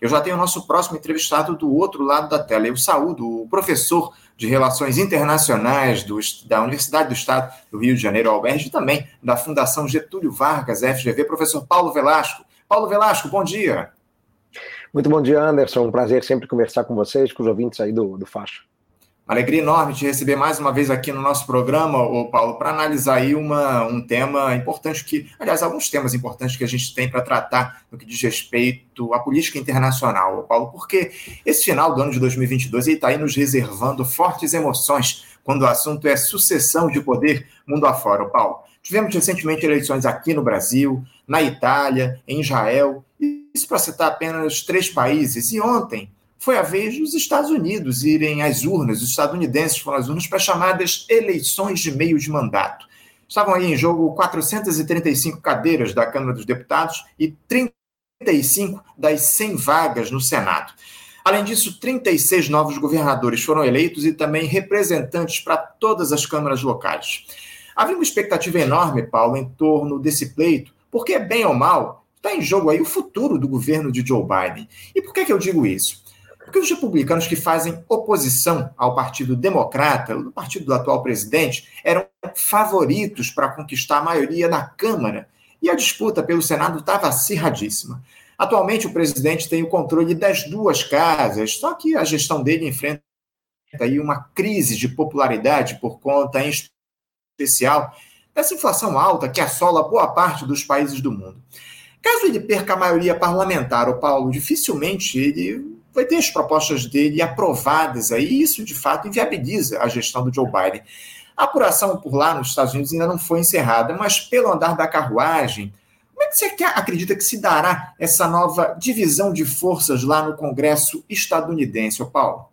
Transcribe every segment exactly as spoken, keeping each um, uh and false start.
Eu já tenho o nosso próximo entrevistado do outro lado da tela. Eu saúdo o professor de Relações Internacionais do, da Universidade do Estado do Rio de Janeiro, Alberge, e também da Fundação Getúlio Vargas, F G V, professor Paulo Velasco. Paulo Velasco, bom dia. Muito bom dia, Anderson. Um prazer sempre conversar com vocês, com os ouvintes aí do, do Faixa. Uma alegria enorme te receber mais uma vez aqui no nosso programa, ô Paulo, para analisar aí uma, um tema importante que, aliás, alguns temas importantes que a gente tem para tratar no que diz respeito à política internacional, ô Paulo, porque esse final do ano de dois mil e vinte e dois está aí nos reservando fortes emoções quando o assunto é sucessão de poder mundo afora, ô Paulo. Tivemos recentemente eleições aqui no Brasil, na Itália, em Israel, isso para citar apenas três países, e ontem foi a vez dos Estados Unidos irem às urnas, os estadunidenses foram às urnas para chamadas eleições de meio de mandato. Estavam aí em jogo quatrocentas e trinta e cinco cadeiras da Câmara dos Deputados e trinta e cinco das cem vagas no Senado. Além disso, trinta e seis novos governadores foram eleitos e também representantes para todas as câmaras locais. Havia uma expectativa enorme, Paulo, em torno desse pleito, porque, bem ou mal, está em jogo aí o futuro do governo de Joe Biden. E por que, que eu digo isso? Porque os republicanos que fazem oposição ao Partido Democrata, o partido do atual presidente, eram favoritos para conquistar a maioria na Câmara, e a disputa pelo Senado estava acirradíssima. Atualmente, o presidente tem o controle das duas casas, só que a gestão dele enfrenta aí uma crise de popularidade por conta, em especial, dessa inflação alta que assola boa parte dos países do mundo. Caso ele perca a maioria parlamentar, o Paulo, dificilmente ele vai ter as propostas dele aprovadas aí, e isso, de fato, inviabiliza a gestão do Joe Biden. A apuração por lá nos Estados Unidos ainda não foi encerrada, mas pelo andar da carruagem, como é que você acredita que se dará essa nova divisão de forças lá no Congresso estadunidense, Paulo?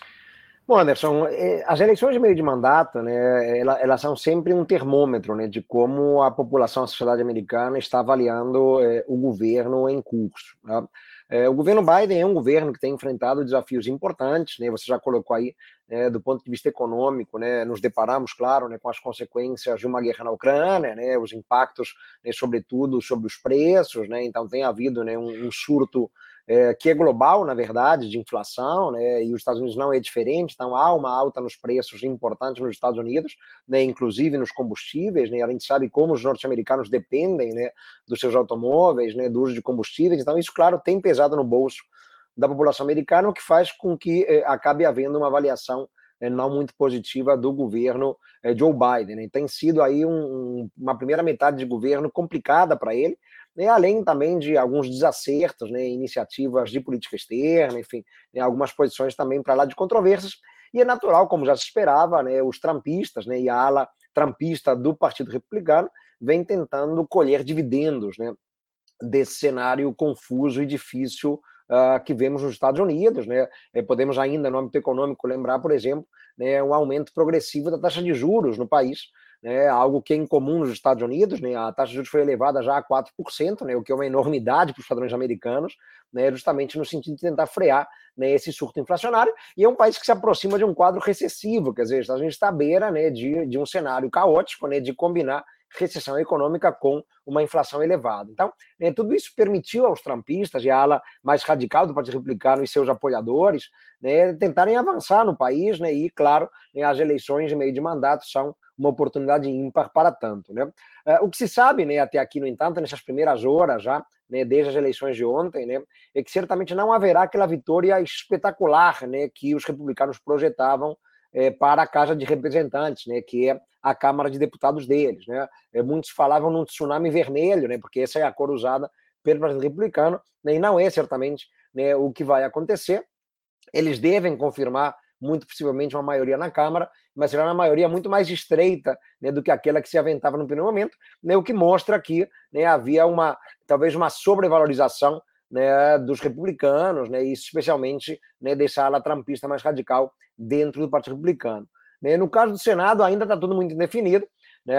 Bom, Anderson, as eleições de meio de mandato, né, elas são sempre um termômetro, né, de como a população, a sociedade americana está avaliando eh, o governo em curso. Tá? Eh, o governo Biden é um governo que tem enfrentado desafios importantes, né, você já colocou aí, né, do ponto de vista econômico, né, nos deparamos, claro, né, com as consequências de uma guerra na Ucrânia, né, os impactos, né, sobretudo, sobre os preços, né, então tem havido, né, um, um surto É, que é global, na verdade, de inflação, né, e os Estados Unidos não é diferente, então há uma alta nos preços importantes nos Estados Unidos, né, inclusive nos combustíveis, né, a gente sabe como os norte-americanos dependem, né, dos seus automóveis, né, do uso de combustíveis, então isso, claro, tem pesado no bolso da população americana, o que faz com que eh, acabe havendo uma avaliação eh, não muito positiva do governo eh, Joe Biden, né, tem sido aí um, um, uma primeira metade de governo complicada para ele, né, além também de alguns desacertos, né, iniciativas de política externa, enfim, né, algumas posições também para lá de controvérsias, e é natural, como já se esperava, né, os trumpistas, né, e a ala trumpista do Partido Republicano vem tentando colher dividendos, né, desse cenário confuso e difícil uh, que vemos nos Estados Unidos, né, podemos ainda, no âmbito econômico, lembrar, por exemplo, né, um aumento progressivo da taxa de juros no país, né, algo que é incomum nos Estados Unidos, né, a taxa de juros foi elevada já a quatro por cento, né, o que é uma enormidade para os padrões americanos, né, justamente no sentido de tentar frear, né, esse surto inflacionário, e é um país que se aproxima de um quadro recessivo, quer dizer, os Estados Unidos está à beira, né, de, de um cenário caótico, né, de combinar recessão econômica com uma inflação elevada. Então, né, tudo isso permitiu aos trumpistas e à ala mais radical do Partido Republicano e seus apoiadores, né, tentarem avançar no país, né, e, claro, né, as eleições de meio de mandato são uma oportunidade ímpar para tanto, né? Uh, o que se sabe, né, até aqui, no entanto, nessas primeiras horas já, né, desde as eleições de ontem, né, é que certamente não haverá aquela vitória espetacular, né, que os republicanos projetavam eh, para a Casa de Representantes, né, que é a Câmara de Deputados deles, né? Eh, muitos falavam num tsunami vermelho, né, porque essa é a cor usada pelo Partido Republicano, né, e não é certamente, né, o que vai acontecer. Eles devem confirmar muito possivelmente uma maioria na Câmara, mas será uma maioria muito mais estreita, né, do que aquela que se aventava no primeiro momento, né, o que mostra que, né, havia uma, talvez uma sobrevalorização, né, dos republicanos, né, e especialmente, né, dessa ala trumpista mais radical dentro do Partido Republicano. Né, no caso do Senado ainda está tudo muito indefinido, né,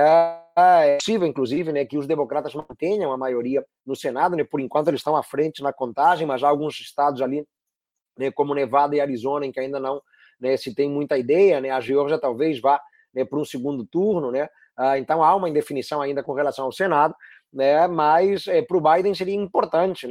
é possível, inclusive, né, que os democratas mantenham a maioria no Senado, né, por enquanto eles estão à frente na contagem, mas há alguns estados ali, né, como Nevada e Arizona, em que ainda não, né, se tem muita ideia, né, a Geórgia talvez vá, né, para um segundo turno, né, ah, então há uma indefinição ainda com relação ao Senado, né, mas é, para o Biden seria importante, né,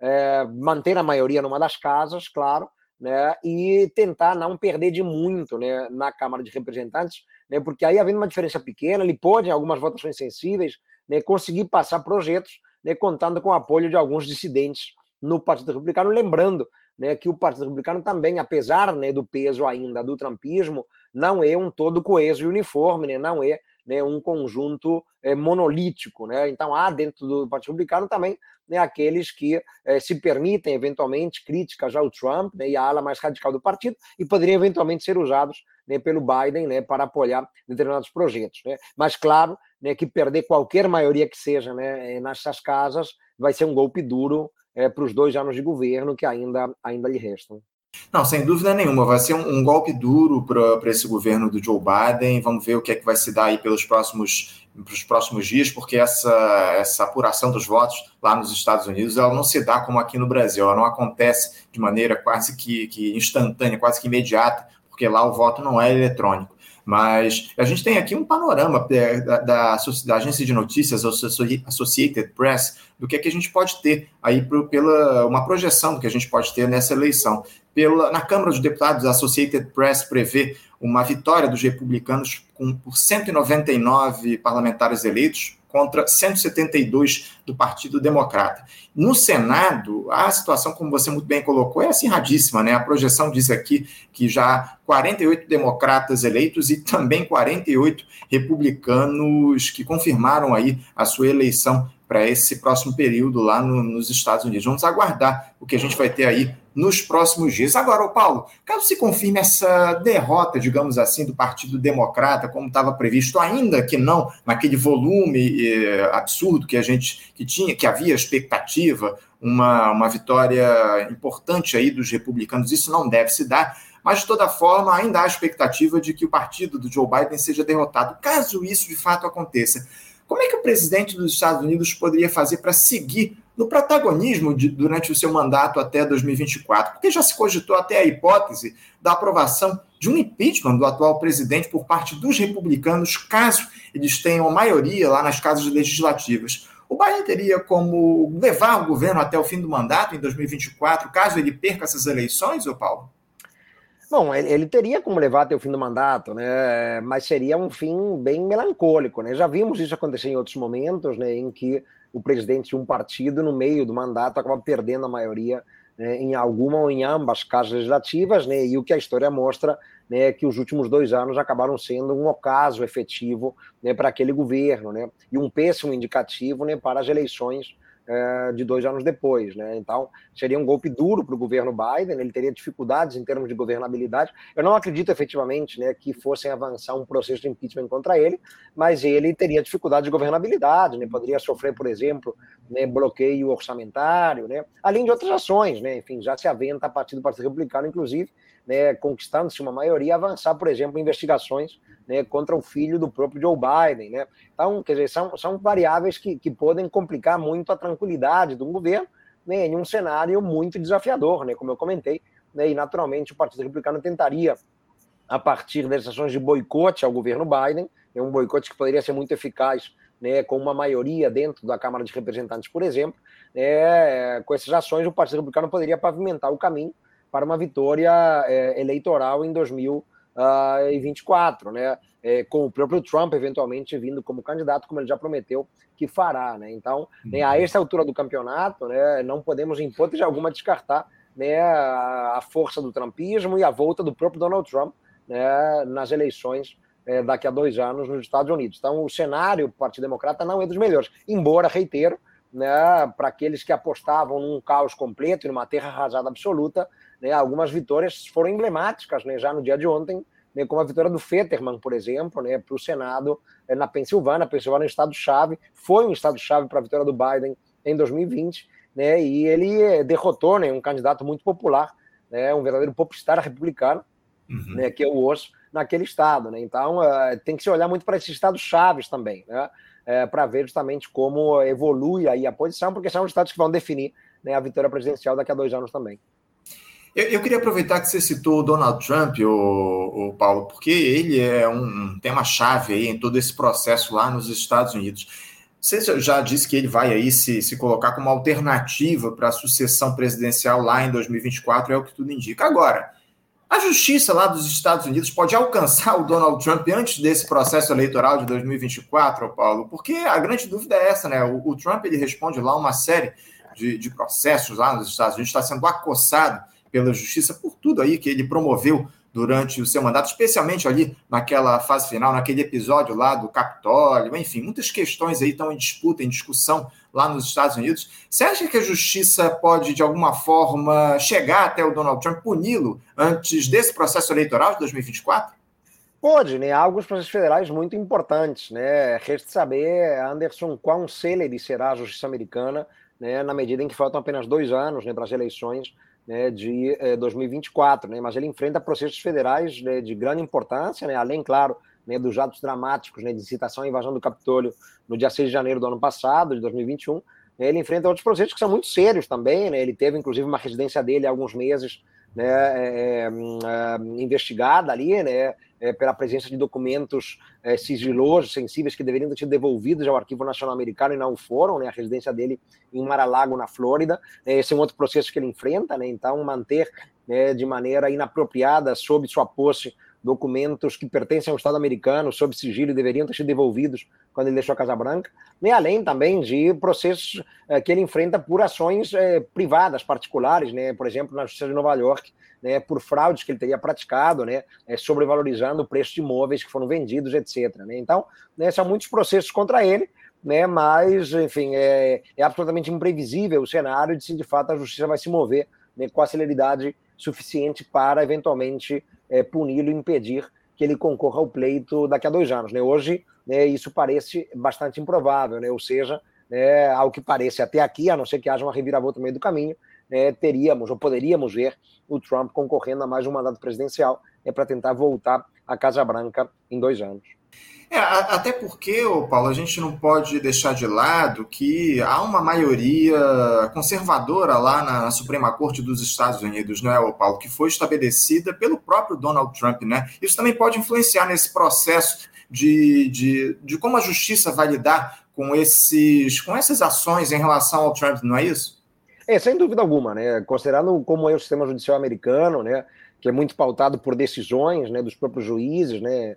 é, manter a maioria numa das casas, claro, né, e tentar não perder de muito, né, na Câmara de Representantes, né, porque aí, havendo uma diferença pequena, ele pode, em algumas votações sensíveis, né, conseguir passar projetos, né, contando com o apoio de alguns dissidentes no Partido Republicano, lembrando, né, que o Partido Republicano também, apesar, né, do peso ainda do trumpismo, não é um todo coeso e uniforme, né, não é, né, um conjunto é, monolítico, né? Então há dentro do Partido Republicano também, né, aqueles que é, se permitem eventualmente críticas ao Trump, né, e a ala mais radical do partido, e poderiam eventualmente ser usados, né, pelo Biden, né, para apoiar determinados projetos, né? Mas claro, né, que perder qualquer maioria que seja, né, nessas casas vai ser um golpe duro é, para os dois anos de governo que ainda, ainda lhe restam. Não, sem dúvida nenhuma, vai ser um, um golpe duro para esse governo do Joe Biden. Vamos ver o que é que vai se dar aí pelos próximos, pelos próximos dias, porque essa, essa apuração dos votos lá nos Estados Unidos, ela não se dá como aqui no Brasil, ela não acontece de maneira quase que, que instantânea, quase que imediata, porque lá o voto não é eletrônico. Mas a gente tem aqui um panorama da, da, da agência de notícias Associated Press do que é que a gente pode ter aí pro, pela uma projeção do que a gente pode ter nessa eleição. Pela, na Câmara dos Deputados, a Associated Press prevê uma vitória dos republicanos com, por cento e noventa e nove parlamentares eleitos contra cento e setenta e dois do Partido Democrata. No Senado, a situação, como você muito bem colocou, é acirradíssima, né? A projeção diz aqui que já quarenta e oito democratas eleitos e também quarenta e oito republicanos que confirmaram aí a sua eleição para esse próximo período lá no, nos Estados Unidos. Vamos aguardar o que a gente vai ter aí nos próximos dias. Agora, Paulo, caso se confirme essa derrota, digamos assim, do Partido Democrata, como estava previsto, ainda que não naquele volume eh, absurdo que a gente que tinha, que havia expectativa, uma, uma vitória importante aí dos republicanos, isso não deve se dar, mas de toda forma ainda há expectativa de que o partido do Joe Biden seja derrotado. Caso isso de fato aconteça, como é que o presidente dos Estados Unidos poderia fazer para seguir no protagonismo de, durante o seu mandato até dois mil e vinte e quatro? Porque já se cogitou até a hipótese da aprovação de um impeachment do atual presidente por parte dos republicanos, caso eles tenham maioria lá nas casas legislativas. O Biden teria como levar o governo até o fim do mandato, em dois mil e vinte e quatro, caso ele perca essas eleições, ô Paulo? Bom, ele teria como levar até o fim do mandato, né? Mas seria um fim bem melancólico, né? Já vimos isso acontecer em outros momentos, né? Em que o presidente de um partido, no meio do mandato, acaba perdendo a maioria, né, em alguma ou em ambas casas legislativas, né? E o que a história mostra, né, é que os últimos dois anos acabaram sendo um ocaso efetivo, né, para aquele governo, né? E um péssimo indicativo, né, para as eleições de dois anos depois, né? Então, seria um golpe duro para o governo Biden, ele teria dificuldades em termos de governabilidade. Eu não acredito efetivamente, né, que fossem avançar um processo de impeachment contra ele, mas ele teria dificuldade de governabilidade, né? Poderia sofrer, por exemplo, né, bloqueio orçamentário, né? Além de outras ações, né? Enfim, já se aventa a partir do Partido Republicano, inclusive, né, conquistando-se uma maioria, avançar, por exemplo, investigações, né, contra o filho do próprio Joe Biden, né? Então, quer dizer, são, são variáveis que, que podem complicar muito a tranquilidade do governo, né, em um cenário muito desafiador, né, como eu comentei, né, e naturalmente o Partido Republicano tentaria, a partir dessas ações de boicote ao governo Biden, né, um boicote que poderia ser muito eficaz, né, com uma maioria dentro da Câmara de Representantes, por exemplo, né, com essas ações o Partido Republicano poderia pavimentar o caminho para uma vitória é, eleitoral em dois mil e vinte e quatro, né? É, com o próprio Trump eventualmente vindo como candidato, como ele já prometeu que fará, né? Então, né, a essa altura do campeonato, né, não podemos em hipótese alguma descartar, né, a, a força do trumpismo e a volta do próprio Donald Trump, né, nas eleições é, daqui a dois anos nos Estados Unidos. Então, o cenário do Partido Democrata não é dos melhores, embora, reitero, né, para aqueles que apostavam num caos completo e numa terra arrasada absoluta, né, algumas vitórias foram emblemáticas, né, já no dia de ontem, né, como a vitória do Fetterman, por exemplo, né, para o Senado é, na Pensilvânia. A Pensilvânia é um estado-chave, foi um estado-chave para a vitória do Biden em dois mil e vinte, né, e ele derrotou, né, um candidato muito popular, né, um verdadeiro popstar republicano, uhum, né, que é o Osso, naquele estado. Né. Então, uh, tem que se olhar muito para esses estados-chaves também, né, uh, para ver justamente como evolui aí a posição, porque são os estados que vão definir, né, a vitória presidencial daqui a dois anos também. Eu, eu queria aproveitar que você citou o Donald Trump, o, o Paulo, porque ele é um tema-chave aí em todo esse processo lá nos Estados Unidos. Você já disse que ele vai aí se, se colocar como alternativa para a sucessão presidencial lá em dois mil e vinte e quatro, é o que tudo indica. Agora, a justiça lá dos Estados Unidos pode alcançar o Donald Trump antes desse processo eleitoral de dois mil e vinte e quatro, Paulo? Porque a grande dúvida é essa, né? O, o Trump, ele responde lá uma série de, de processos lá nos Estados Unidos, está sendo acossado pela justiça por tudo aí que ele promoveu durante o seu mandato, especialmente ali naquela fase final, naquele episódio lá do Capitólio, enfim, muitas questões aí estão em disputa, em discussão lá nos Estados Unidos. Você acha que a justiça pode, de alguma forma, chegar até o Donald Trump, puni-lo antes desse processo eleitoral de dois mil e vinte e quatro? Pode, né? Há alguns processos federais muito importantes, né? Resta saber, Anderson, quão célere será a justiça americana, né, na medida em que faltam apenas dois anos, né, para as eleições, né, de eh, dois mil e vinte e quatro, né, mas ele enfrenta processos federais, né, de grande importância, né, além, claro, né, dos atos dramáticos, né, de incitação à invasão do Capitólio no dia seis de janeiro do ano passado, de dois mil e vinte e um, né, ele enfrenta outros processos que são muito sérios também, né, ele teve, inclusive, uma residência dele há alguns meses, né, é, é, investigada ali, né, é, pela presença de documentos é, sigilosos, sensíveis, que deveriam ter sido devolvidos ao Arquivo Nacional Americano e não foram, né, a residência dele em Mar-a-Lago, na Flórida. Esse é um outro processo que ele enfrenta, né, então manter, né, de maneira inapropriada, sob sua posse, documentos que pertencem ao Estado americano, sob sigilo, e deveriam ter sido devolvidos quando ele deixou a Casa Branca, e além também de processos eh, que ele enfrenta por ações eh, privadas, particulares, né, por exemplo, na Justiça de Nova York, né, por fraudes que ele teria praticado, né, eh, sobrevalorizando o preço de imóveis que foram vendidos, etcétera. Né? Então, né, são muitos processos contra ele, né, mas, enfim, é, é absolutamente imprevisível o cenário de se, de fato, a justiça vai se mover, né, com a celeridade suficiente para, eventualmente, é, puni-lo e impedir que ele concorra ao pleito daqui a dois anos. Né? Hoje, né, isso parece bastante improvável, né? Ou seja, né, ao que parece até aqui, a não ser que haja uma reviravolta no meio do caminho, né, teríamos ou poderíamos ver o Trump concorrendo a mais um mandato presidencial, né, para tentar voltar à Casa Branca em dois anos. É, até porque, Paulo, a gente não pode deixar de lado que há uma maioria conservadora lá na Suprema Corte dos Estados Unidos, não é, Paulo, que foi estabelecida pelo próprio Donald Trump, né? Isso também pode influenciar nesse processo de, de, de como a justiça vai lidar com, esses, com essas ações em relação ao Trump, não é isso? É, sem dúvida alguma, né? Considerando como é o sistema judicial americano, né, que é muito pautado por decisões, né, dos próprios juízes, né?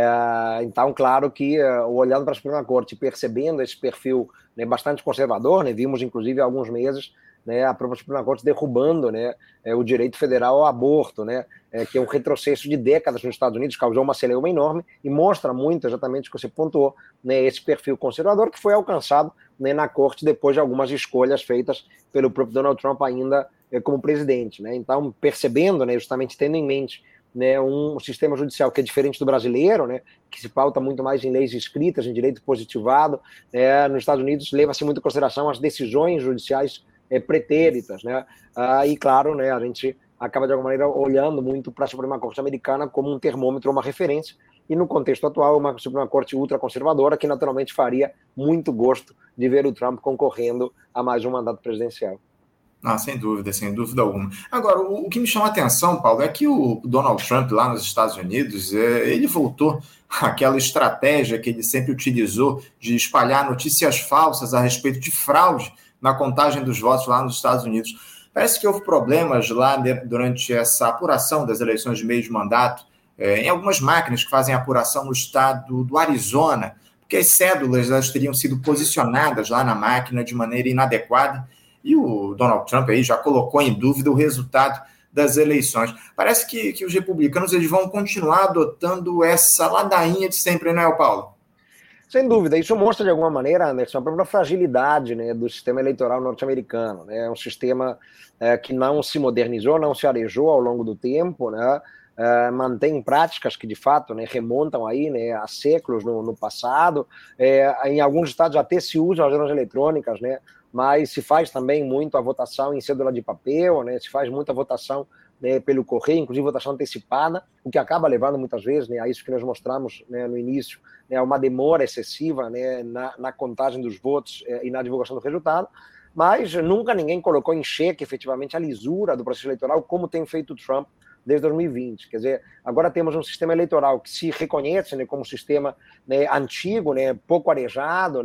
É, então, claro que, olhando para a Suprema Corte, percebendo esse perfil, né, bastante conservador, né, vimos, inclusive, há alguns meses, né, a própria Suprema Corte derrubando, né, é, o direito federal ao aborto, né, é, que é um retrocesso de décadas nos Estados Unidos, causou uma celeuma enorme e mostra muito exatamente o que você pontuou, né, esse perfil conservador que foi alcançado, né, na Corte depois de algumas escolhas feitas pelo próprio Donald Trump ainda é, como presidente. Né. Então, percebendo, né, justamente tendo em mente, né, um sistema judicial que é diferente do brasileiro, né, que se pauta muito mais em leis escritas, em direito positivado, né, nos Estados Unidos leva-se muito em consideração as decisões judiciais é, pretéritas, né, ah, e claro, né, a gente acaba de alguma maneira olhando muito para a Suprema Corte americana como um termômetro, uma referência, e no contexto atual uma Suprema Corte ultraconservadora que naturalmente faria muito gosto de ver o Trump concorrendo a mais um mandato presidencial. Ah, sem dúvida, sem dúvida alguma. Agora, o, o que me chama a atenção, Paulo, é que o Donald Trump lá nos Estados Unidos, é, ele voltou àquela estratégia que ele sempre utilizou de espalhar notícias falsas a respeito de fraude na contagem dos votos lá nos Estados Unidos. Parece que houve problemas lá né, durante essa apuração das eleições de meio de mandato, é, em algumas máquinas que fazem apuração no estado do Arizona, porque as cédulas elas teriam sido posicionadas lá na máquina de maneira inadequada, e o Donald Trump aí já colocou em dúvida o resultado das eleições. Parece que, que os republicanos eles vão continuar adotando essa ladainha de sempre, não é, Paulo? Sem dúvida. Isso mostra, de alguma maneira, Anderson, a própria fragilidade, né, do sistema eleitoral norte-americano. Né? É um sistema é, que não se modernizou, não se arejou ao longo do tempo, né? É, mantém práticas que, de fato, né, remontam aí, né, a séculos no, no passado. É, em alguns estados até se usam as urnas eletrônicas, né, mas se faz também muito a votação em cédula de papel, né, se faz muita votação, né, pelo correio, inclusive votação antecipada, o que acaba levando muitas vezes, né, a isso que nós mostramos, né, no início, né, a uma demora excessiva, né, na, na contagem dos votos eh, e na divulgação do resultado, mas nunca ninguém colocou em xeque efetivamente a lisura do processo eleitoral, como tem feito o Trump desde dois mil e vinte. Quer dizer, agora temos um sistema eleitoral que se reconhece, né, como um sistema, né, antigo, né, pouco arejado, né,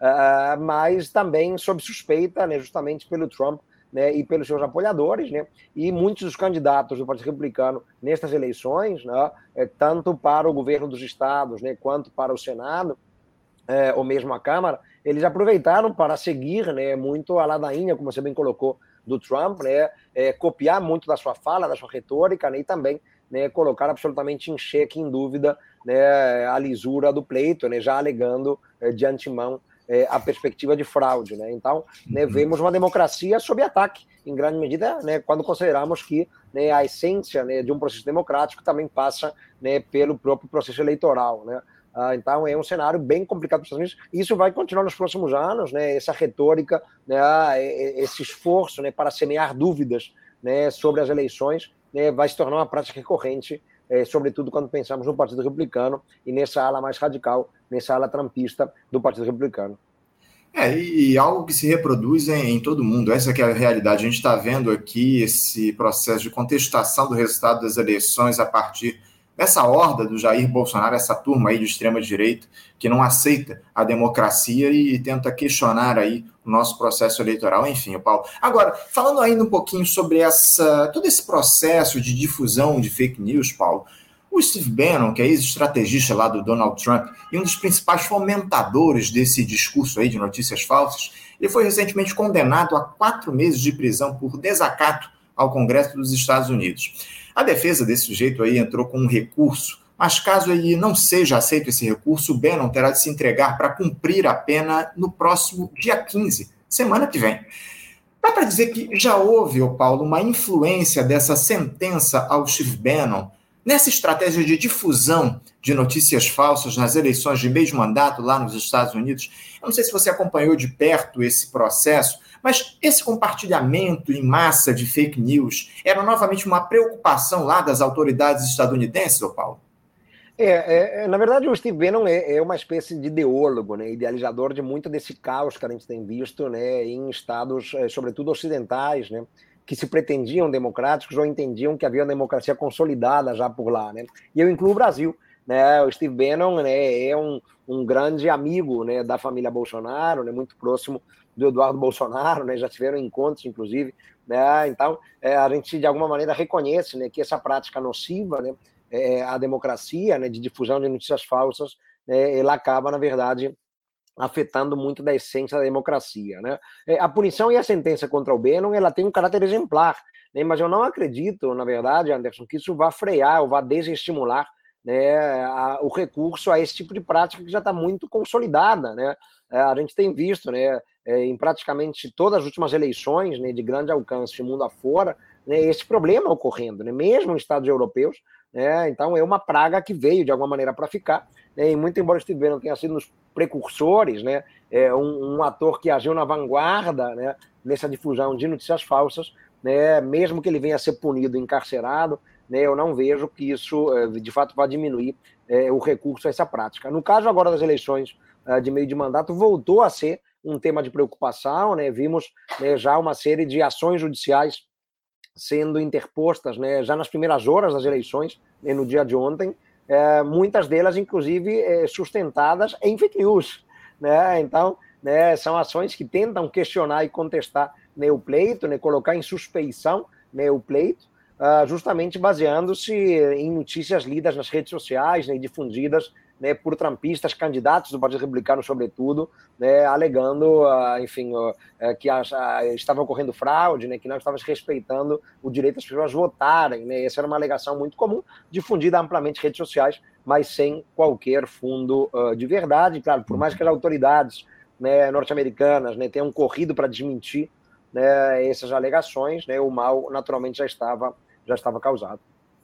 uh, mas também sob suspeita, né, justamente pelo Trump, né, e pelos seus apoiadores, né, e muitos dos candidatos do Partido Republicano nestas eleições, né, tanto para o governo dos estados, né, quanto para o Senado, é, ou mesmo a Câmara, eles aproveitaram para seguir, né, muito a ladainha, como você bem colocou, do Trump, né, é, copiar muito da sua fala, da sua retórica, né, e também, né, colocar absolutamente em xeque, em dúvida, né, a lisura do pleito, né, já alegando é, de antemão é, a perspectiva de fraude. Né? Então, né, vemos uma democracia sob ataque, em grande medida, né, quando consideramos que, né, a essência, né, de um processo democrático também passa, né, pelo próprio processo eleitoral. Né? Ah, então, é um cenário bem complicado para os Estados Unidos. Isso vai continuar nos próximos anos, né, essa retórica, né, esse esforço, né, para semear dúvidas, né, sobre as eleições, né, vai se tornar uma prática recorrente, é, sobretudo quando pensamos no Partido Republicano e nessa ala mais radical, nessa ala trumpista do Partido Republicano. É, e algo que se reproduz em, em todo mundo, essa que é a realidade. A gente está vendo aqui esse processo de contestação do resultado das eleições a partir dessa horda do Jair Bolsonaro, essa turma aí de extrema-direita, que não aceita a democracia e tenta questionar aí o nosso processo eleitoral. Enfim, Paulo. Agora, falando ainda um pouquinho sobre essa, todo esse processo de difusão de fake news, Paulo, o Steve Bannon, que é ex-estrategista lá do Donald Trump e um dos principais fomentadores desse discurso aí de notícias falsas, ele foi recentemente condenado a quatro meses de prisão por desacato ao Congresso dos Estados Unidos. A defesa desse sujeito aí entrou com um recurso, mas caso ele não seja aceito esse recurso, o Bannon terá de se entregar para cumprir a pena no próximo dia quinze, semana que vem. Dá para dizer que já houve, ô Paulo, uma influência dessa sentença ao Steve Bannon nessa estratégia de difusão de notícias falsas nas eleições de meio de mandato lá nos Estados Unidos? Eu não sei se você acompanhou de perto esse processo, mas esse compartilhamento em massa de fake news era novamente uma preocupação lá das autoridades estadunidenses, ô Paulo? É, é, na verdade, o Steve Bannon é, é uma espécie de ideólogo, né, idealizador de muito desse caos que a gente tem visto, né, em estados, sobretudo ocidentais, né, que se pretendiam democráticos ou entendiam que havia uma democracia consolidada já por lá. Né? E eu incluo o Brasil. Né? O Steve Bannon, né, é um, um grande amigo, né, da família Bolsonaro, né, muito próximo do Eduardo Bolsonaro, né, já tiveram encontros, inclusive. Né? Então, é, a gente, de alguma maneira, reconhece, né, que essa prática nociva, né, é, a democracia, né, de difusão de notícias falsas, né, ela acaba, na verdade, afetando muito da essência da democracia. Né? A punição e a sentença contra o Bannon, ela tem um caráter exemplar, né? Mas eu não acredito, na verdade, Anderson, que isso vá frear ou vá desestimular, né, a, o recurso a esse tipo de prática que já está muito consolidada. Né? A gente tem visto, né, em praticamente todas as últimas eleições, né, de grande alcance mundo afora, né, esse problema ocorrendo, né, mesmo em estados europeus. Né? Então é uma praga que veio de alguma maneira para ficar, né? E muito embora Steve Bannon tenha sido um dos precursores, né? É um, um ator que agiu na vanguarda, né, nessa difusão de notícias falsas, né? Mesmo que ele venha a ser punido e encarcerado, né, eu não vejo que isso de fato vá diminuir é, o recurso a essa prática. No caso agora das eleições é, de meio de mandato, voltou a ser um tema de preocupação, né? Vimos, né, já uma série de ações judiciais sendo interpostas, né, já nas primeiras horas das eleições, né, no dia de ontem, é, muitas delas, inclusive, é, sustentadas em fake news. Né? Então, né, são ações que tentam questionar e contestar, né, o pleito, né, colocar em suspeição, né, o pleito, uh, justamente baseando-se em notícias lidas nas redes sociais, né, difundidas, né, por trumpistas, candidatos do Partido Republicano, sobretudo, né, alegando, uh, enfim, uh, que uh, estava ocorrendo fraude, né, que não estava respeitando o direito das pessoas votarem. Né, essa era uma alegação muito comum, difundida amplamente em redes sociais, mas sem qualquer fundo uh, de verdade. Claro, por mais que as autoridades, né, norte-americanas, né, tenham corrido para desmentir, né, essas alegações, né, o mal naturalmente já estava, já estava causado.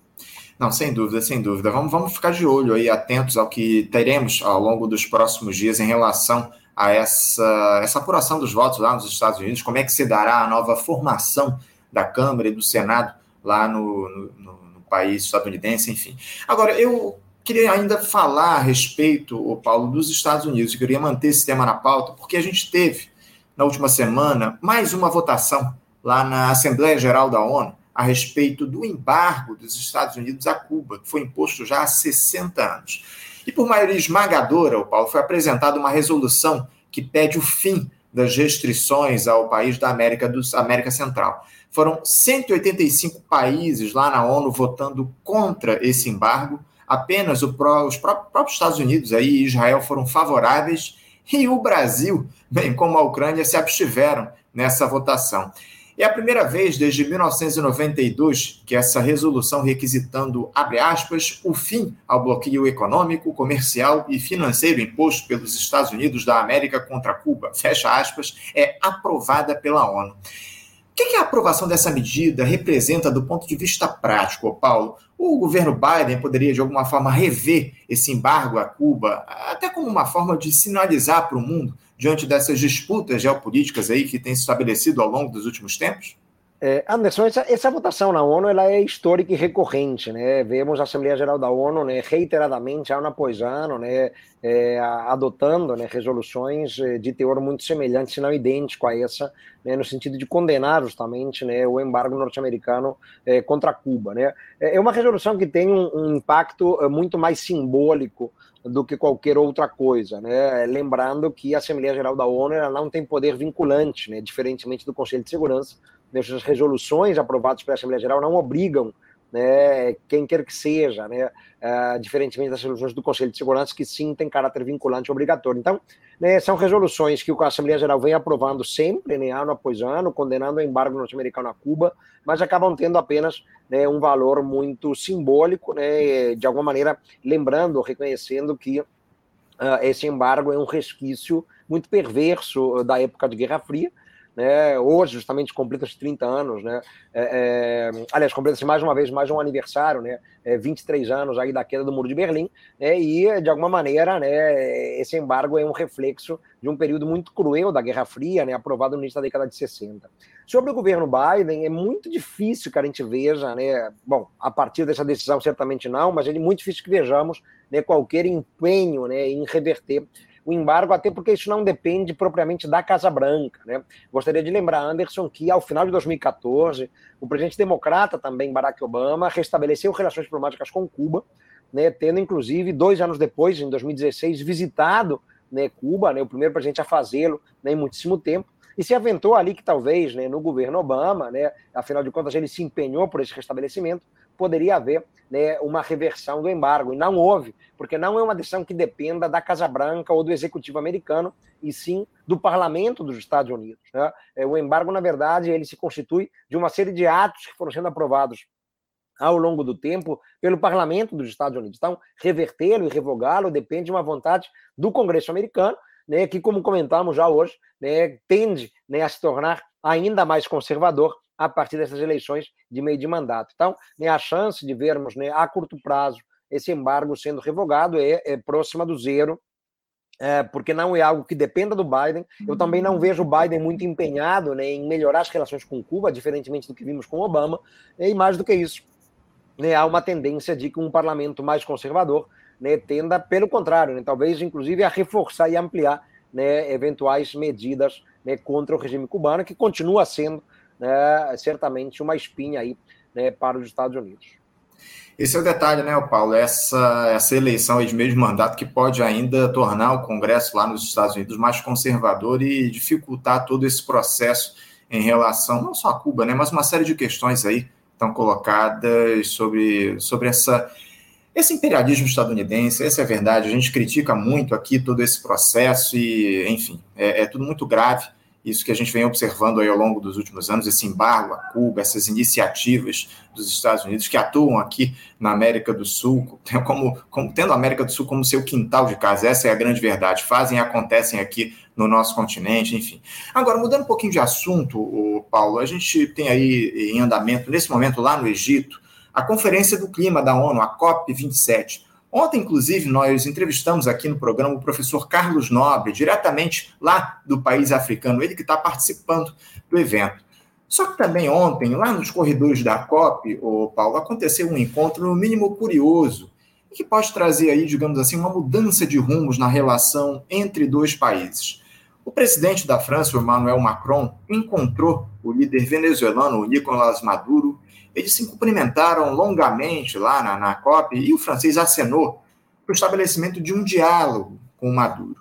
Não, sem dúvida, sem dúvida. Vamos, vamos ficar de olho aí, atentos ao que teremos ao longo dos próximos dias em relação a essa, essa apuração dos votos lá nos Estados Unidos, como é que se dará a nova formação da Câmara e do Senado lá no, no, no país estadunidense, enfim. Agora, eu queria ainda falar a respeito, Paulo, dos Estados Unidos. Eu queria manter esse tema na pauta, porque a gente teve, na última semana, mais uma votação lá na Assembleia Geral da ONU, a respeito do embargo dos Estados Unidos a Cuba, que foi imposto já há sessenta anos. E por maioria esmagadora, o Paulo, foi apresentada uma resolução que pede o fim das restrições ao país da América, do, América Central. Foram cento e oitenta e cinco países lá na ONU votando contra esse embargo. Apenas o pró, os próprios Estados Unidos aí, e Israel foram favoráveis, e o Brasil, bem como a Ucrânia, se abstiveram nessa votação. É a primeira vez desde mil novecentos e noventa e dois que essa resolução requisitando, abre aspas, o fim ao bloqueio econômico, comercial e financeiro imposto pelos Estados Unidos da América contra Cuba, fecha aspas, é aprovada pela ONU. O que a aprovação dessa medida representa do ponto de vista prático, Paulo? O governo Biden poderia, de alguma forma, rever esse embargo a Cuba, até como uma forma de sinalizar para o mundo, diante dessas disputas geopolíticas aí que têm se estabelecido ao longo dos últimos tempos? É, Anderson, essa, essa votação na ONU ela é histórica e recorrente, né? Vemos a Assembleia Geral da ONU, né, reiteradamente, ano após ano, né, é, adotando, né, resoluções de teor muito semelhante, se não idêntico a essa, né, no sentido de condenar justamente, né, o embargo norte-americano é, contra Cuba, né? É uma resolução que tem um, um impacto muito mais simbólico do que qualquer outra coisa, né? Lembrando que a Assembleia Geral da ONU ela não tem poder vinculante, né? Diferentemente do Conselho de Segurança, essas resoluções aprovadas pela Assembleia Geral não obrigam, né, quem quer que seja, né, uh, diferentemente das resoluções do Conselho de Segurança, que sim tem caráter vinculante obrigatório. Então, né, são resoluções que a Assembleia Geral vem aprovando sempre, né, ano após ano, condenando o embargo norte-americano a Cuba, mas acabam tendo apenas, né, um valor muito simbólico, né, de alguma maneira lembrando, reconhecendo que uh, esse embargo é um resquício muito perverso da época de Guerra Fria. Né, hoje, justamente, completa-se trinta anos, né, é, é, aliás, completa-se mais uma vez, mais um aniversário, né, é, vinte e três anos aí da queda do Muro de Berlim, né, e, de alguma maneira, né, esse embargo é um reflexo de um período muito cruel da Guerra Fria, né, aprovado no início da década de sessenta. Sobre o governo Biden, é muito difícil que a gente veja, né, bom, a partir dessa decisão certamente não, mas é muito difícil que vejamos, né, qualquer empenho, né, em reverter o embargo, até porque isso não depende propriamente da Casa Branca, né? Gostaria de lembrar, Anderson, que ao final de dois mil e catorze, o presidente democrata também, Barack Obama, restabeleceu relações diplomáticas com Cuba, né, tendo inclusive, dois anos depois, em dois mil e dezesseis, visitado, né, Cuba, né, o primeiro presidente a fazê-lo, né, em muitíssimo tempo, e se aventou ali que talvez, né, no governo Obama, né, afinal de contas ele se empenhou por esse restabelecimento, poderia haver, né, uma reversão do embargo, e não houve, porque não é uma decisão que dependa da Casa Branca ou do Executivo americano, e sim do Parlamento dos Estados Unidos, né? O embargo, na verdade, ele se constitui de uma série de atos que foram sendo aprovados ao longo do tempo pelo Parlamento dos Estados Unidos. Então, revertê-lo e revogá-lo depende de uma vontade do Congresso americano, né, que, como comentamos já hoje, né, tende, né, a se tornar ainda mais conservador a partir dessas eleições de meio de mandato. Então, né, a chance de vermos, né, a curto prazo esse embargo sendo revogado é, é próxima do zero, é, porque não é algo que dependa do Biden. Eu também não vejo o Biden muito empenhado, né, em melhorar as relações com Cuba, diferentemente do que vimos com Obama, e mais do que isso, né, há uma tendência de que um parlamento mais conservador, né, tenda, pelo contrário, né, talvez inclusive a reforçar e ampliar, né, eventuais medidas, né, contra o regime cubano, que continua sendo, né, certamente uma espinha aí, né, para os Estados Unidos. Esse é o detalhe, né, Paulo? Essa, essa eleição de meio de mandato que pode ainda tornar o Congresso lá nos Estados Unidos mais conservador e dificultar todo esse processo em relação, não só a Cuba, né, mas uma série de questões aí estão colocadas sobre, sobre essa, esse imperialismo estadunidense. Essa é a verdade. A gente critica muito aqui todo esse processo e, enfim, é, é tudo muito grave. Isso que a gente vem observando aí ao longo dos últimos anos, esse embargo a Cuba, essas iniciativas dos Estados Unidos que atuam aqui na América do Sul, como, como, tendo a América do Sul como seu quintal de casa. Essa é a grande verdade. Fazem e acontecem aqui no nosso continente, enfim. Agora, mudando um pouquinho de assunto, Paulo, a gente tem aí em andamento, nesse momento lá no Egito, a Conferência do Clima da ONU, a COP vinte e sete. Ontem, inclusive, nós entrevistamos aqui no programa o professor Carlos Nobre, diretamente lá do país africano, ele que está participando do evento. Só que também ontem, lá nos corredores da COP, ô Paulo, aconteceu um encontro no mínimo curioso, que pode trazer aí, digamos assim, uma mudança de rumos na relação entre dois países. O presidente da França, o Emmanuel Macron, encontrou o líder venezuelano, o Nicolás Maduro. Eles se cumprimentaram longamente lá na, na COP e o francês acenou para o estabelecimento de um diálogo com o Maduro.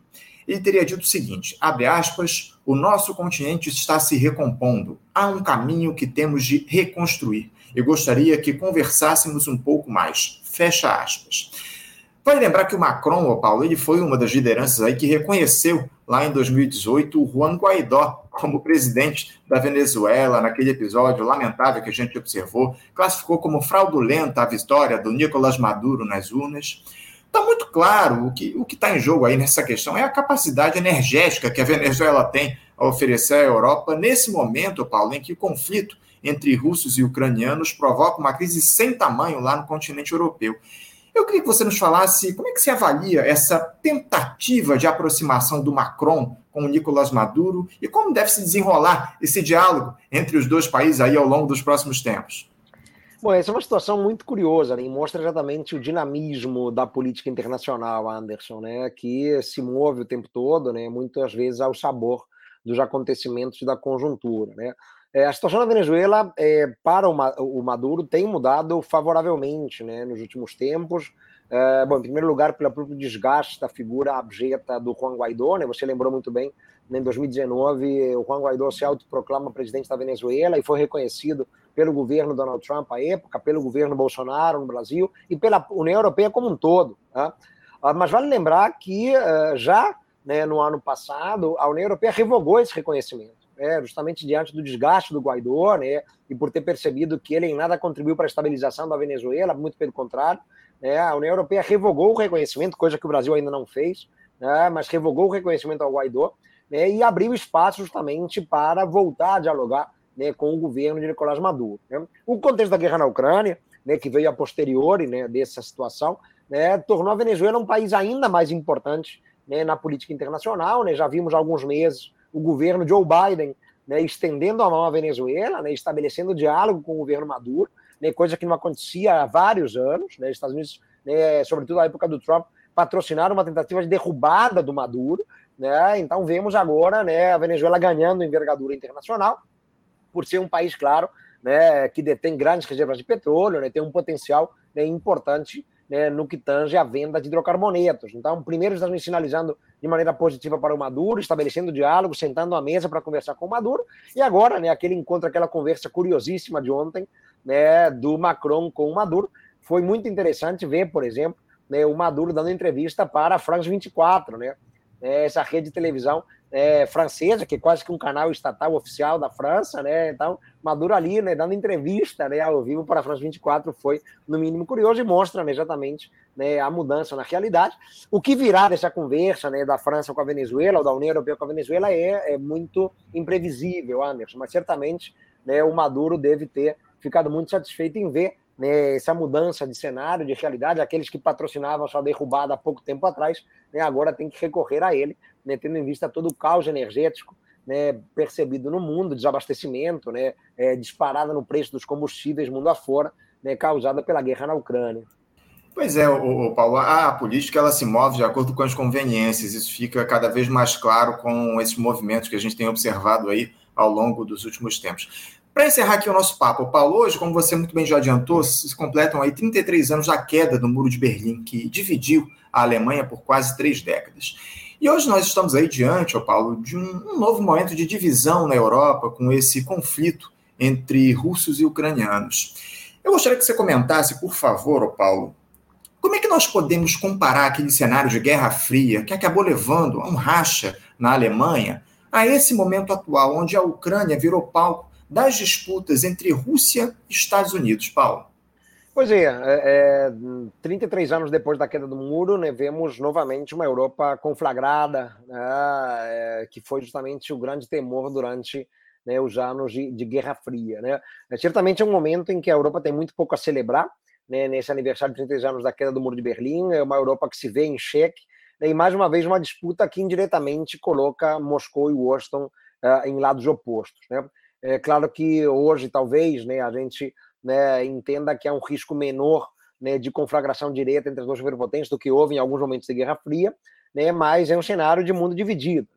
ele teria dito o seguinte, abre aspas, o nosso continente está se recompondo, há um caminho que temos de reconstruir, e gostaria que conversássemos um pouco mais, fecha aspas. Vale lembrar que o Macron, ô Paulo, ele foi uma das lideranças aí que reconheceu lá em dois mil e dezoito o Juan Guaidó como presidente da Venezuela, naquele episódio lamentável que a gente observou, classificou como fraudulenta a vitória do Nicolás Maduro nas urnas. Está muito claro o que o que está em jogo aí nessa questão é a capacidade energética que a Venezuela tem a oferecer à Europa nesse momento, Paulo, em que o conflito entre russos e ucranianos provoca uma crise sem tamanho lá no continente europeu. Eu queria que você nos falasse como é que se avalia essa tentativa de aproximação do Macron com o Nicolás Maduro e como deve se desenrolar esse diálogo entre os dois países aí ao longo dos próximos tempos. Bom, essa é uma situação muito curiosa, né? E mostra exatamente o dinamismo da política internacional, Anderson, né? Que se move o tempo todo, né? Muitas vezes ao sabor dos acontecimentos e da conjuntura, né? É, a situação na Venezuela, é, para o Maduro, tem mudado favoravelmente, né, nos últimos tempos. É, bom, em primeiro lugar, pelo próprio desgaste da figura abjeta do Juan Guaidó, né? Você lembrou muito bem, né, em dois mil e dezenove, o Juan Guaidó se autoproclama presidente da Venezuela e foi reconhecido pelo governo Donald Trump à época, pelo governo Bolsonaro no Brasil e pela União Europeia como um todo. Tá? Mas vale lembrar que já, né, no ano passado, a União Europeia revogou esse reconhecimento. É, justamente diante do desgaste do Guaidó, né, e por ter percebido que ele em nada contribuiu para a estabilização da Venezuela, muito pelo contrário, né, a União Europeia revogou o reconhecimento, coisa que o Brasil ainda não fez, né, mas revogou o reconhecimento ao Guaidó, né, e abriu espaço justamente para voltar a dialogar, né, com o governo de Nicolás Maduro. Né. O contexto da guerra na Ucrânia, né, que veio a posteriori, né, dessa situação, né, tornou a Venezuela um país ainda mais importante, né, na política internacional. Né, já vimos há alguns meses o governo Joe Biden, né, estendendo a mão à Venezuela, né, estabelecendo diálogo com o governo Maduro, né, coisa que não acontecia há vários anos. Né, Estados Unidos, né, sobretudo na época do Trump, patrocinaram uma tentativa de derrubada do Maduro. Né, então vemos agora, né, a Venezuela ganhando envergadura internacional, por ser um país, claro, né, que detém grandes reservas de petróleo, né, tem um potencial, né, importante, né, no que tange a venda de hidrocarbonetos. Então, primeiro estamos sinalizando de maneira positiva para o Maduro, estabelecendo diálogo, sentando à mesa para conversar com o Maduro, e agora, né, aquele encontro, aquela conversa curiosíssima de ontem, né, do Macron com o Maduro, foi muito interessante ver, por exemplo, né, o Maduro dando entrevista para a France vinte e quatro, né, essa rede de televisão é, francesa, que é quase que um canal estatal oficial da França, né? Então, Maduro ali, né, dando entrevista, né, ao vivo para a France vinte e quatro foi, no mínimo, curioso e mostra, né, exatamente, né, a mudança na realidade. O que virá dessa conversa, né, da França com a Venezuela, ou da União Europeia com a Venezuela, é, é muito imprevisível, Anderson, mas certamente, né, o Maduro deve ter ficado muito satisfeito em ver, né, essa mudança de cenário, de realidade. Aqueles que patrocinavam sua derrubada há pouco tempo atrás, né, agora tem que recorrer a ele, né, tendo em vista todo o caos energético, né, percebido no mundo, desabastecimento, né, é, disparada no preço dos combustíveis mundo afora, né, causada pela guerra na Ucrânia. Pois é, o, o Paulo, a política ela se move de acordo com as conveniências, isso fica cada vez mais claro com esses movimentos que a gente tem observado aí ao longo dos últimos tempos. Para encerrar aqui o nosso papo, Paulo, hoje, como você muito bem já adiantou, se completam aí trinta e três anos da queda do Muro de Berlim, que dividiu a Alemanha por quase três décadas. E hoje nós estamos aí diante, ó Paulo, de um, um novo momento de divisão na Europa, com esse conflito entre russos e ucranianos. Eu gostaria que você comentasse, por favor, ó Paulo, como é que nós podemos comparar aquele cenário de Guerra Fria, que acabou levando a um racha na Alemanha, a esse momento atual, onde a Ucrânia virou palco das disputas entre Rússia e Estados Unidos, Paulo? Pois é, é, trinta e três anos depois da queda do muro, né, vemos novamente uma Europa conflagrada, né, é, que foi justamente o grande temor durante, né, os anos de, de Guerra Fria. Né. É, certamente é um momento em que a Europa tem muito pouco a celebrar, né, nesse aniversário de trinta e três anos da queda do Muro de Berlim. É uma Europa que se vê em xeque, né, e mais uma vez uma disputa que indiretamente coloca Moscou e Washington uh, em lados opostos. Né. É claro que hoje, talvez, né, a gente, né, entenda que há um risco menor, né, de conflagração direta entre as duas superpotências do que houve em alguns momentos de Guerra Fria, né, mas é um cenário de mundo dividido. Né?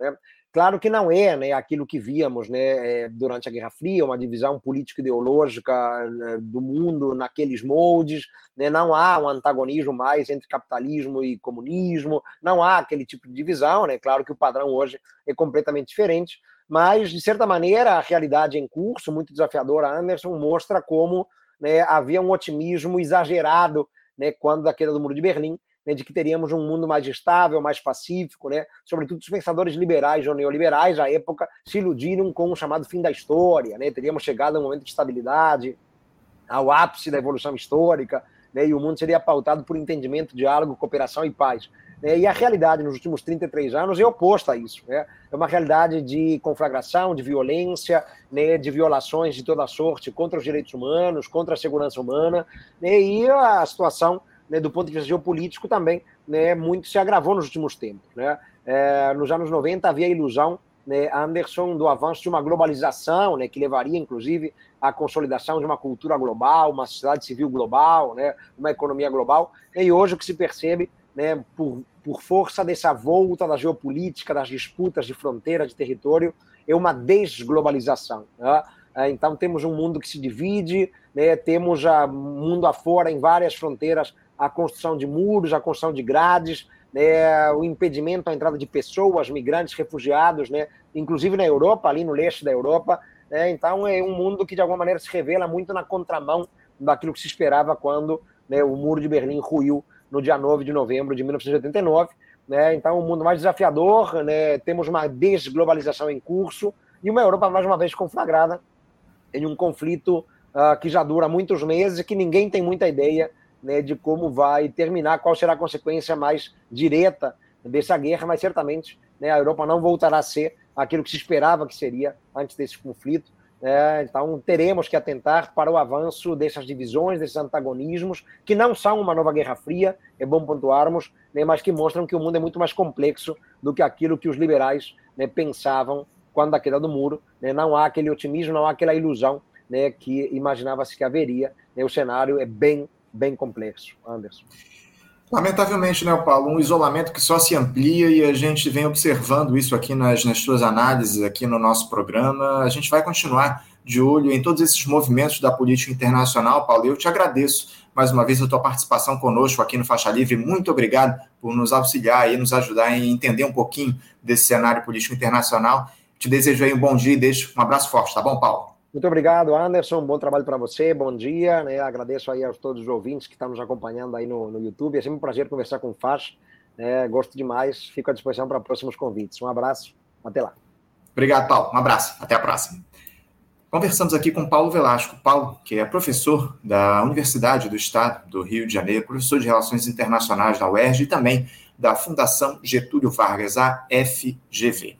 claro que não é, né, aquilo que víamos, né, durante a Guerra Fria, uma divisão político-ideológica do mundo naqueles moldes, né, não há um antagonismo mais entre capitalismo e comunismo, não há aquele tipo de divisão, né, claro que o padrão hoje é completamente diferente, mas, de certa maneira, a realidade em curso, muito desafiadora, Anderson, mostra como, né, havia um otimismo exagerado, né, quando da queda do Muro de Berlim, né, de que teríamos um mundo mais estável, mais pacífico, né, sobretudo os pensadores liberais ou neoliberais, à época, se iludiram com o chamado fim da história, né, teríamos chegado a um momento de estabilidade, ao ápice da evolução histórica, né, e o mundo seria pautado por entendimento, diálogo, cooperação e paz. Né, e a realidade nos últimos trinta e três anos é oposta a isso. Né, é uma realidade de conflagração, de violência, né, de violações de toda sorte contra os direitos humanos, contra a segurança humana, né, e a situação, né, do ponto de vista geopolítico também, né, muito se agravou nos últimos tempos. Né? É, nos anos noventa havia a ilusão, né, Anderson, do avanço de uma globalização, né, que levaria, inclusive, à consolidação de uma cultura global, uma sociedade civil global, né, uma economia global. E hoje o que se percebe, né, por, por força dessa volta da geopolítica, das disputas de fronteira, de território, é uma desglobalização. Né? Então temos um mundo que se divide, né, temos o mundo afora, em várias fronteiras, a construção de muros, a construção de grades, né, o impedimento à entrada de pessoas, migrantes, refugiados, né, inclusive na Europa, ali no leste da Europa. Né, então é um mundo que, de alguma maneira, se revela muito na contramão daquilo que se esperava quando, né, o Muro de Berlim ruiu no dia nove de novembro de mil novecentos e oitenta e nove. Né, então, um mundo mais desafiador, né, temos uma desglobalização em curso e uma Europa, mais uma vez, conflagrada em um conflito uh, que já dura muitos meses e que ninguém tem muita ideia, né, de como vai terminar, qual será a consequência mais direta dessa guerra, mas certamente, né, a Europa não voltará a ser aquilo que se esperava que seria antes desse conflito. Né? Então teremos que atentar para o avanço dessas divisões, desses antagonismos, que não são uma nova Guerra Fria, é bom pontuarmos, né, mas que mostram que o mundo é muito mais complexo do que aquilo que os liberais, né, pensavam quando da queda do muro. Né? Não há aquele otimismo, não há aquela ilusão, né, que imaginava-se que haveria. Né? O cenário é bem bem complexo, Anderson. Lamentavelmente, né, Paulo, um isolamento que só se amplia e a gente vem observando isso aqui nas, nas suas análises aqui no nosso programa. A gente vai continuar de olho em todos esses movimentos da política internacional, Paulo. Eu te agradeço mais uma vez a tua participação conosco aqui no Faixa Livre. Muito obrigado por nos auxiliar e nos ajudar em entender um pouquinho desse cenário político internacional. Te desejo aí um bom dia e deixo um abraço forte, tá bom, Paulo? Muito obrigado, Anderson. Bom trabalho para você. Bom dia. Né? Agradeço aí a todos os ouvintes que estão nos acompanhando aí no, no YouTube. É sempre um prazer conversar com o Faixa. É, gosto demais. Fico à disposição para próximos convites. Um abraço. Até lá. Obrigado, Paulo. Um abraço. Até a próxima. Conversamos aqui com Paulo Velasco. Paulo, que é professor da Universidade do Estado do Rio de Janeiro, professor de Relações Internacionais da U E R J e também da Fundação Getúlio Vargas, a F G V.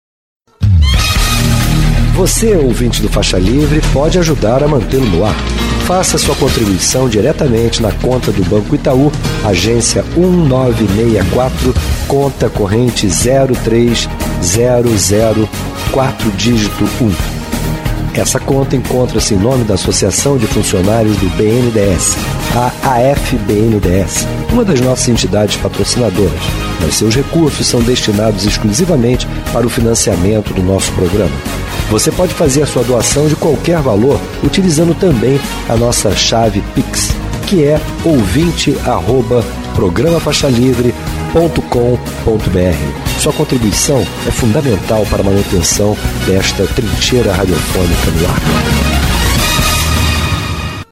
Você, ouvinte do Faixa Livre, pode ajudar a mantê-lo no ar. Faça sua contribuição diretamente na conta do Banco Itaú, agência um nove seis quatro, conta corrente zero três zero zero quatro, dígito um. Essa conta encontra-se em nome da Associação de Funcionários do B N D E S, a A F B N D E S, uma das nossas entidades patrocinadoras, mas seus recursos são destinados exclusivamente para o financiamento do nosso programa. Você pode fazer a sua doação de qualquer valor utilizando também a nossa chave Pix, que é ouvinte arroba programa faixa livre ponto com ponto b r. Sua contribuição é fundamental para a manutenção desta trincheira radiofônica no ar.